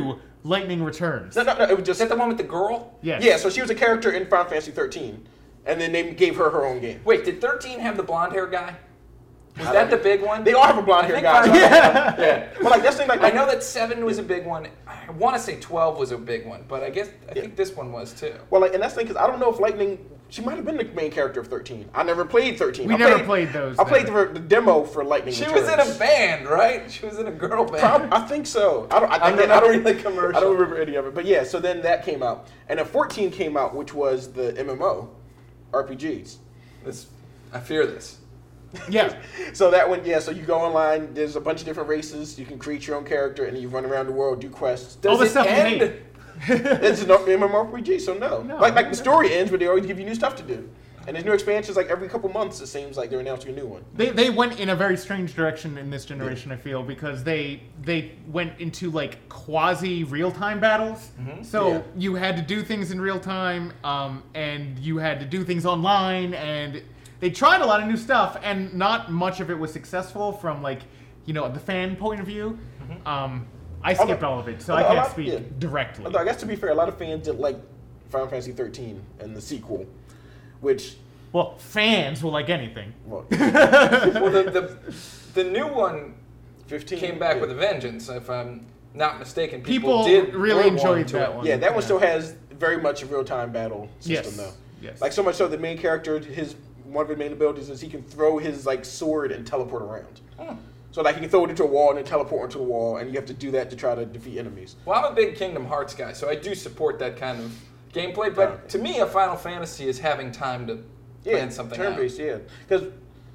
B: Lightning Returns.
C: No, no, no. It was just
A: Is that the one with the girl?
B: Yes.
C: Yeah, so she was a character in Final Fantasy thirteen, and then they gave her her own game.
A: Wait, did thirteen have the blonde hair guy? Was
C: I
A: that
C: don't
A: the big one?
C: They all have a blonde
A: I
C: hair
A: think
C: guy.
A: Final-
C: yeah. yeah. But like that's the thing, like
A: I know that seven was a big one. I want to say twelve was a big one, but I guess I think this one was too.
C: Well, like, and that's the thing, because I don't know if Lightning, she might have been the main character of thirteen. I never played thirteen.
B: We
C: I
B: never
C: played,
B: played those,
C: I played
B: no.
C: the, the demo for Lightning
A: She
C: Returns.
A: was in a band, right? She was in a girl band.
C: Prob- I think so. I don't. I,
A: I'm
C: again, I don't
A: remembering the commercial.
C: I don't remember any of it, but yeah. So then that came out, and then fourteen came out, which was the M M O R P Gs.
A: This, I fear this.
B: Yeah.
C: So that one, yeah. So you go online. There's a bunch of different races. You can create your own character, and you run around the world, do quests.
A: Does
B: All the
A: it
B: stuff you
A: end?
B: hate.
C: It's an MMORPG, so no.
B: No,
C: like like
B: no.
C: the story ends, but they always give you new stuff to do. And there's new expansions like every couple months. It seems like they're announcing a new one.
B: They, they went in a very strange direction in this generation, I feel, because they they went into like quasi real time battles. So
C: Yeah.
B: you had to do things in real time, um, and you had to do things online, and they tried a lot of new stuff, and not much of it was successful from like you know the fan point of view. Um, I skipped
C: Although-
B: all of it, so I
C: although a
B: can't
C: lot-
B: speak
C: yeah.
B: directly.
C: Although I guess to be fair, a lot of fans did like Final Fantasy thirteen and the sequel, which
B: Well, fans will like anything.
C: well,
A: Well, the, the the new one
C: fifteen
A: came back
C: yeah.
A: with a vengeance. If I'm not mistaken, people,
B: People
A: did
B: really
A: bring
B: enjoyed
A: to
B: that
A: it.
B: one.
C: Yeah, that one
B: Yeah.
C: still has very much a real time battle system
B: Yes.
C: though.
B: Yes.
C: Like so much so the main character, his one of his main abilities is he can throw his like sword and teleport around.
A: Hmm.
C: So like he can throw it into a wall and then teleport into a wall, and you have to do that to try to defeat enemies.
A: Well, I'm a big Kingdom Hearts guy, so I do support that kind of gameplay. But
C: Yeah.
A: to me, a Final Fantasy is having time to
C: Yeah,
A: plan something out.
C: turn-based, yeah. Because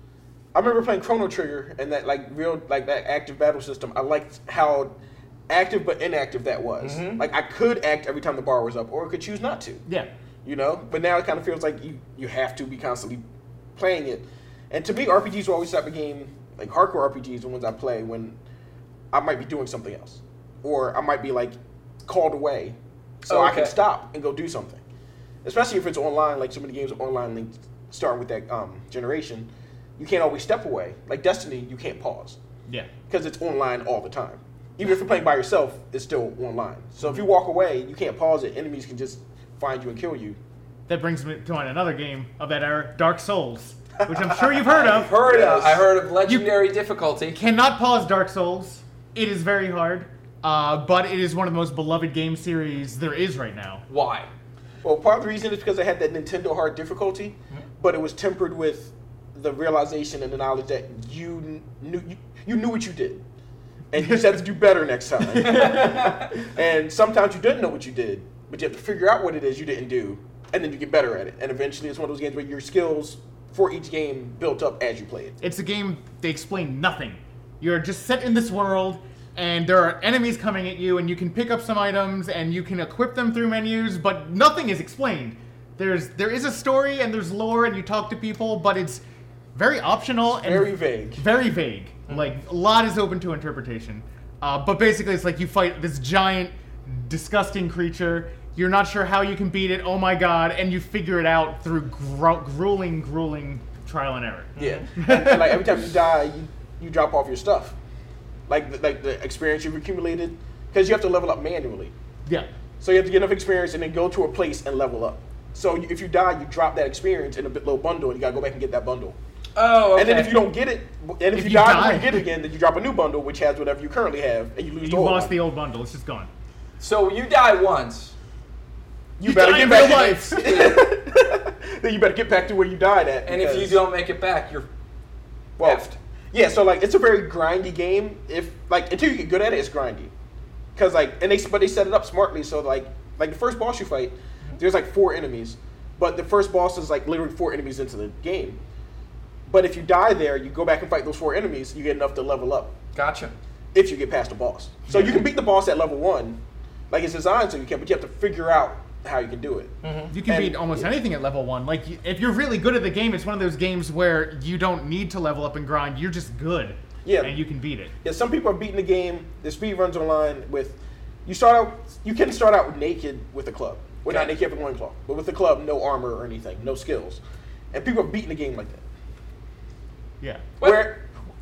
C: I remember playing Chrono Trigger and that like real like that active battle system. I liked how active but inactive that was.
A: Mhm.
C: Like I could act every time the bar was up, or I could choose not to.
B: Yeah.
C: You know, but now it kind of feels like you you have to be constantly playing it. And to me, R P Gs will always type of game like hardcore R P Gs, the ones I play when I might be doing something else, or I might be like called away, so I
A: Okay.
C: can stop and go do something. Especially if it's online, like so many games are online linked, starting with that um, generation, you can't always step away. Like Destiny, you can't pause
B: Yeah.
C: because it's online all the time. Even if you're playing by yourself, it's still online. So if you walk away, you can't pause it. Enemies can just find you and kill you.
B: That brings me to another game of that era, Dark Souls, which I'm sure you've heard of.
A: Heard
C: Yes.
A: of, I heard of legendary difficulty.
B: Cannot pause Dark Souls. It is very hard, uh, but it is one of the most beloved game series there is right now.
A: Why?
C: Well, part of the reason is because I had that Nintendo hard difficulty, but it was tempered with the realization and the knowledge that you kn- knew you, you knew what you did, and you just had to do better next time. And sometimes you didn't know what you did, but you have to figure out what it is you didn't do, and then you get better at it. And eventually, it's one of those games where your skills for each game built up as you play it.
B: It's a game they explain nothing. You're just set in this world, and there are enemies coming at you, and you can pick up some items, and you can equip them through menus, but nothing is explained. There's there is a story, and there's lore, and you talk to people, but it's very optional and
C: Very vague.
B: Very vague. Like a lot is open to interpretation. Uh, but basically, it's like you fight this giant, disgusting creature. You're not sure how you can beat it. Oh my god! And you figure it out through gru- grueling, grueling trial and error.
C: Yeah, and, and like every time you die, you, you drop off your stuff, like the, like the experience you've accumulated, because you have to level up manually.
B: Yeah.
C: So you have to get enough experience and then go to a place and level up. So you- if you die, you drop that experience in a bit little bundle, and you gotta go back and get that bundle.
A: Oh, okay.
C: And then if you don't get it, and if,
B: If
C: you,
B: you
C: die,
B: die-
C: before you get it again, then you drop a new bundle which has whatever you currently have, and you lose
B: You
C: the old
B: lost
C: one.
B: the old bundle. It's just gone.
A: So you die once.
C: You better
B: die
C: get
B: in
C: back.
B: real
C: life. Then you better get back to where you died at.
A: And if you
C: because-
A: don't make it back, you're
C: well,
A: effed.
C: yeah. So like, it's a very grindy game. If like until you get good at it, it's grindy. Cause like, and they but they set it up smartly. So like, like the first boss you fight, there's like four enemies, but the first boss is like literally four enemies into the game. But if you die there, you go back and fight those four enemies, you get enough to level up
A: Gotcha.
C: if you get past the boss. So you can beat the boss at level one, like it's designed so you can, but you have to figure out how you can do it.
B: You can
C: And-
B: beat almost
C: yeah.
B: anything at level one. Like, y- if you're really good at the game, it's one of those games where you don't need to level up and grind. You're just good.
C: Yeah.
B: And you can beat it.
C: Yeah, some people are beating the game. The speed runs online with, you start out, you can start out naked with a club. Well, not
A: Okay.
C: naked with a loincloth, but with the club, no armor or anything, no skills. And people are beating the game like that.
B: Yeah.
A: What?
C: Where,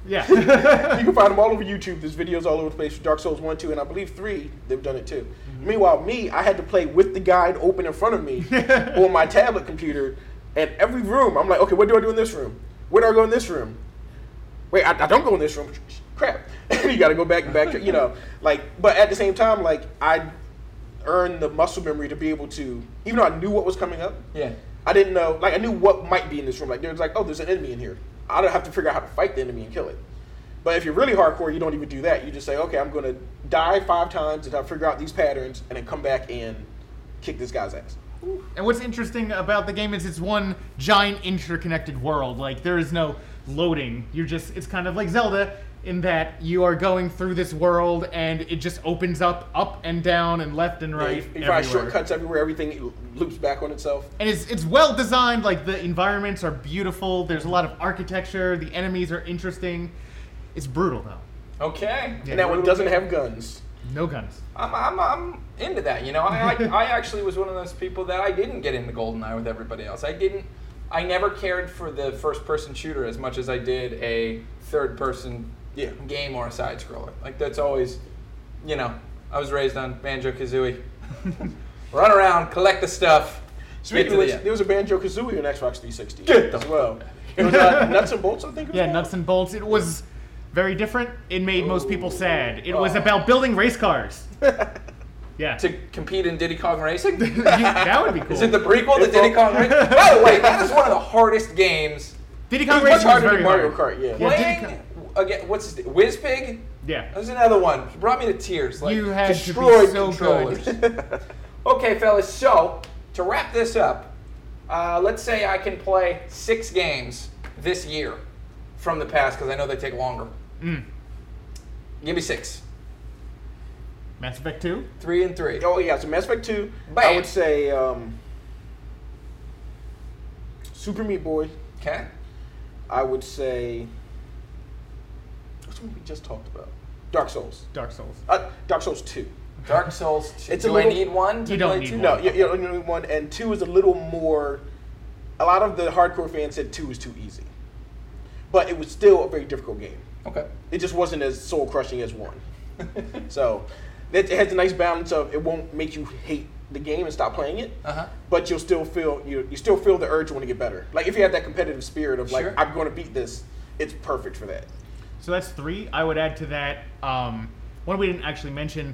B: Yeah.
C: You can find them all over YouTube. There's videos all over the place for Dark Souls one, two, and I believe three, they've done it too. Mm-hmm. Meanwhile, me, I had to play with the guide open in front of me on my tablet computer. And every room, I'm like, okay, what do I do in this room? Where do I go in this room? Wait, I, I don't go in this room. Crap. You got to go back and back, you know. Like, but at the same time, like, I earned the muscle memory to be able to, even though I knew what was coming up,
A: Yeah.
C: I didn't know, like, I knew what might be in this room. Like, there's like, oh, there's an enemy in here. I don't have to figure out how to fight the enemy and kill it. But if you're really hardcore, you don't even do that. You just say, okay, I'm going to die five times until I figure out these patterns and then come back and kick this guy's ass.
B: And what's interesting about the game is it's one giant interconnected world. Like, there is no loading. You're just, it's kind of like Zelda in that you are going through this world and it just opens up, up and down and left and right.
C: Yeah, you, you find shortcuts everywhere. Everything loops back on itself.
B: And it's it's well designed. Like, the environments are beautiful. There's a lot of architecture. The enemies are interesting. It's brutal though.
A: Okay.
C: And that one doesn't have guns.
B: No guns.
A: I'm, I'm, I'm into that. You know, I, I, I actually was one of those people that I didn't get into GoldenEye with everybody else. I didn't, I never cared for the first-person shooter as much as I did a third-person
C: yeah.
A: game or a side-scroller. Like, that's always, you know, I was raised on Banjo-Kazooie. Run around, collect the stuff.
C: Speaking of which,
A: the
C: there was a Banjo-Kazooie on Xbox three sixty
A: Get the
C: as well. It was uh, Nuts and Bolts, I think it was
B: Yeah,
C: called?
B: Nuts and Bolts. It was very different. It made most people sad. It was
C: Oh.
B: about building race cars. Yeah.
A: To compete in Diddy Kong Racing?
B: You- that would be cool.
A: Is it the prequel to
C: It's
A: Diddy
C: all-
A: Kong Racing? By the way, that is one of the hardest games.
B: Diddy Kong
C: It was much
B: Racing was
C: harder
B: very
C: than Mario
B: hard.
C: Kart, yeah.
B: Yeah,
A: Playing
B: Diddy
A: again, what's his name? Whizpig?
B: Yeah.
A: There's another one. He brought me to tears. Like,
B: You had to be
A: destroyed
B: so
A: controllers.
B: good.
A: Okay, fellas. So to wrap this up, uh, let's say I can play six games this year from the past because I know they take longer.
B: Mm.
A: Give me six.
B: Mass Effect two?
A: Three and three.
C: Oh, yeah, so Mass Effect two, I
A: Bam.
C: would say um, Super Meat Boy.
A: Okay.
C: I would say, what's one we just talked about? Dark Souls.
B: Dark Souls.
C: Uh, Dark Souls two.
A: Dark Souls two.
C: It's a
A: Do
C: little-
A: I need one to
B: You don't
A: play
B: need
A: two?
B: one.
C: No, you, you only need one, and two is a little more. A lot of the hardcore fans said two is too easy, but it was still a very difficult game.
A: Okay.
C: It just wasn't as soul crushing as one. So it, it has a nice balance of it won't make you hate the game and stop playing it,
A: Uh-huh.
C: but you'll still feel you you still feel the urge to want to get better. Like if you have that competitive spirit of like
A: Sure.
C: I'm going to beat this, it's perfect for that.
B: So that's three. I would add to that, um, one we didn't actually mention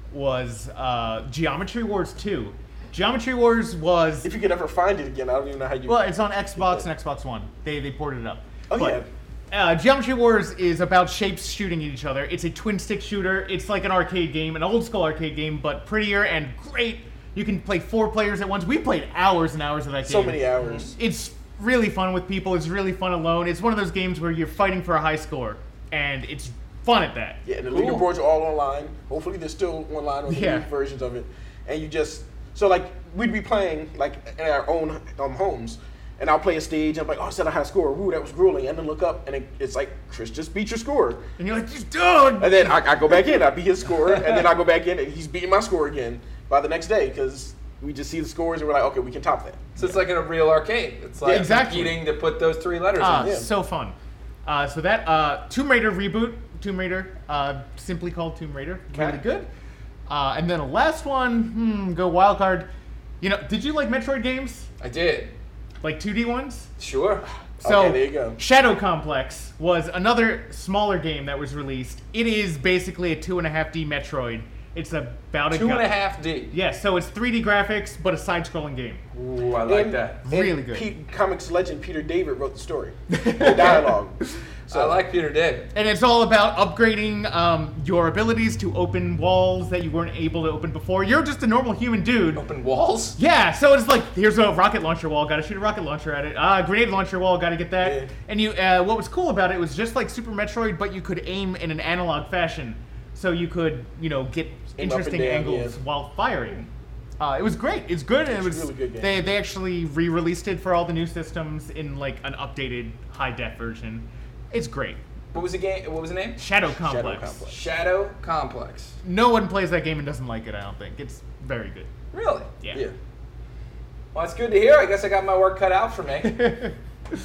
B: was uh, Geometry Wars two. Geometry Wars was,
C: If you could ever find it again, I don't even know how you.
B: well, it's on Xbox and Xbox One. They they ported it up.
C: Oh,
B: But, Uh, Geometry Wars is about shapes shooting at each other. It's a twin stick shooter. It's like an arcade game, an old school arcade game, but prettier and great. You can play four players at once. We played hours and hours of that game.
C: so many hours.
B: It's really fun with people. It's really fun alone. It's one of those games where you're fighting for a high score, and it's fun at that.
C: Yeah, and the
A: Cool.
C: leaderboards are all online. Hopefully, they're still online on the
B: Yeah.
C: new versions of it. And you just so like we'd be playing like in our own um, homes, and I'll play a stage. And I'm like, oh, I set a high score. Ooh, that was grueling. And then look up, and it, it's like Chris just beat your score.
B: And you're like, just dude!
C: And then I, I go back in. I beat his score, and then I go back in, and he's beating my score again by the next day because we just see the scores and we're like, okay, we can top that.
A: So it's like in a real arcade. It's like
B: Yeah, exactly.
A: competing to put those three letters
B: Ah,
A: in.
C: Yeah.
B: so fun. Uh, so that uh, Tomb Raider reboot, Tomb Raider, uh, simply called Tomb Raider, really
C: Okay.
B: good. Uh, and then the last one, hmm, go wild card. You know, did you like Metroid games?
A: I did.
B: Like two D ones?
A: Sure.
B: So
C: Okay, there you go.
B: Shadow Complex was another smaller game that was released. It is basically a two and a half D Metroid. It's about a
A: Two
B: gu-
A: and a half D.
B: Yeah, so it's three D graphics, but a side-scrolling game.
A: Ooh, I like
C: And-
A: that.
C: and
B: Really good.
C: Pete, comics legend Peter David wrote the story, the dialogue. So
A: I like Peter David.
B: And it's all about upgrading um, your abilities to open walls that you weren't able to open before. You're just a normal human dude.
A: Open walls?
B: Yeah, so it's like, here's a rocket launcher wall, gotta shoot a rocket launcher at it. Ah, grenade launcher wall, gotta get that.
C: Yeah.
B: And you, uh, what was cool about it was just like Super Metroid, but you could aim in an analog fashion. So you could, you know, get
C: Aim up and
B: interesting
C: down,
B: angles
C: yeah.
B: while firing. Uh, it was great. It's good, and it
C: It's a
B: was.
C: really good game.
B: They they actually re-released it for all the new systems in like an updated high def version. It's great.
A: What was the game? What was the name?
B: Shadow Complex.
C: Shadow Complex.
A: Shadow Complex.
B: No one plays that game and doesn't like it. I don't think it's very good.
A: Really?
B: Yeah.
C: Yeah.
A: Well, it's good to hear. I guess I got my work cut out for me.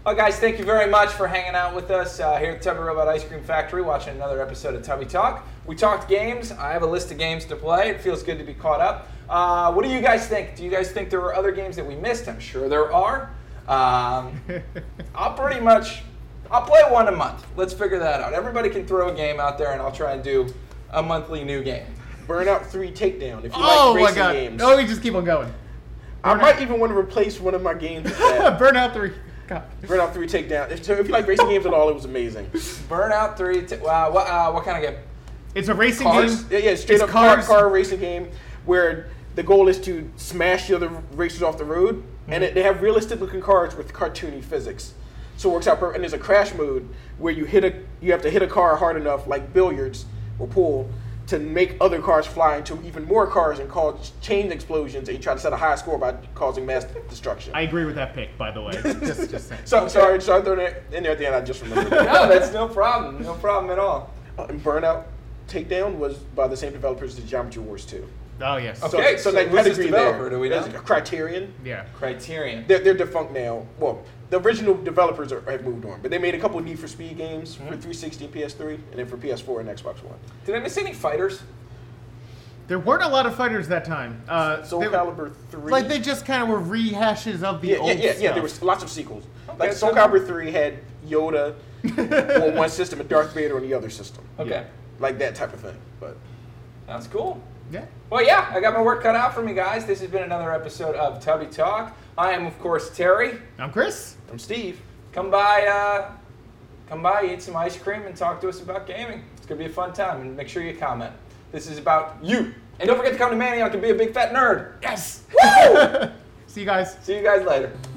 A: Well, guys, thank you very much for hanging out with us uh, here at Tubby Robot Ice Cream Factory, watching another episode of Tubby Talk. We talked games. I have a list of games to play. It feels good to be caught up. Uh, what do you guys think? Do you guys think there were other games that we missed? I'm sure there are. Um, I'll pretty much, I'll play one a month. Let's figure that out. Everybody can throw a game out there, and I'll try and do a monthly new game.
C: Burnout three Takedown, if you
B: Oh
C: like
B: my
C: racing
B: god.
C: games.
B: Oh, we just keep on going.
C: I might even want to replace one of my games with that.
B: Burnout three. God.
C: Burnout three Takedown. If, so if you like racing games at all, it was amazing.
A: Burnout three. T- wow. What, uh, what kind of game?
B: It's a racing
C: Cars?
B: game.
C: Yeah, yeah, straight
B: It's
C: up car,
B: cars.
C: car racing game where the goal is to smash the other racers off the road, mm-hmm. and it, they have realistic looking cars with cartoony physics. So it works out. Per- and there's a crash mode where you hit a, you have to hit a car hard enough, like billiards or pool, to make other cars fly into even more cars and cause chain explosions, and you try to set a high score by causing mass destruction.
B: I agree with that pick, by the way. just, just saying.
C: So, sorry, sorry, throwing it in there at the end. I just remembered that.
A: No, that's no problem. No problem at all.
C: Uh, and Burnout Takedown was by the same developers as Geometry Wars two.
B: Oh, yes.
A: Okay,
C: so, so,
A: so
C: like
A: who's this
C: pedigree
A: developer?
C: there.
A: Do we know?
C: There's Criterion.
B: Yeah.
A: Criterion.
C: They're, they're defunct now. Well, the original developers are, have moved on, but they made a couple of Need for Speed games mm-hmm. for three sixty and P S three, and then for P S four and Xbox One.
A: Did I miss any fighters?
B: There weren't a lot of fighters that time. Uh,
C: Soul
B: they,
C: Calibur three.
B: Like, they just kind of were rehashes of the
C: yeah,
B: old
C: yeah, yeah,
B: stuff.
C: yeah. There was lots of sequels.
A: Okay,
C: like Soul
A: so-
C: Calibur three had Yoda on one system and Darth Vader on the other system.
A: Okay.
B: Yeah.
C: Like that type of thing. But
A: That's cool.
B: Yeah.
A: Well, yeah, I got my work cut out for me, guys. This has been another episode of Tubby Talk. I am, of course, Terry.
B: I'm Chris.
C: I'm Steve.
A: Come by, uh, come by, eat some ice cream, and talk to us about gaming. It's gonna be a fun time, and make sure you comment. This is about you. And don't forget to come to Manioc and be a big fat nerd.
B: Yes.
A: Woo!
B: See you guys.
A: See you guys later.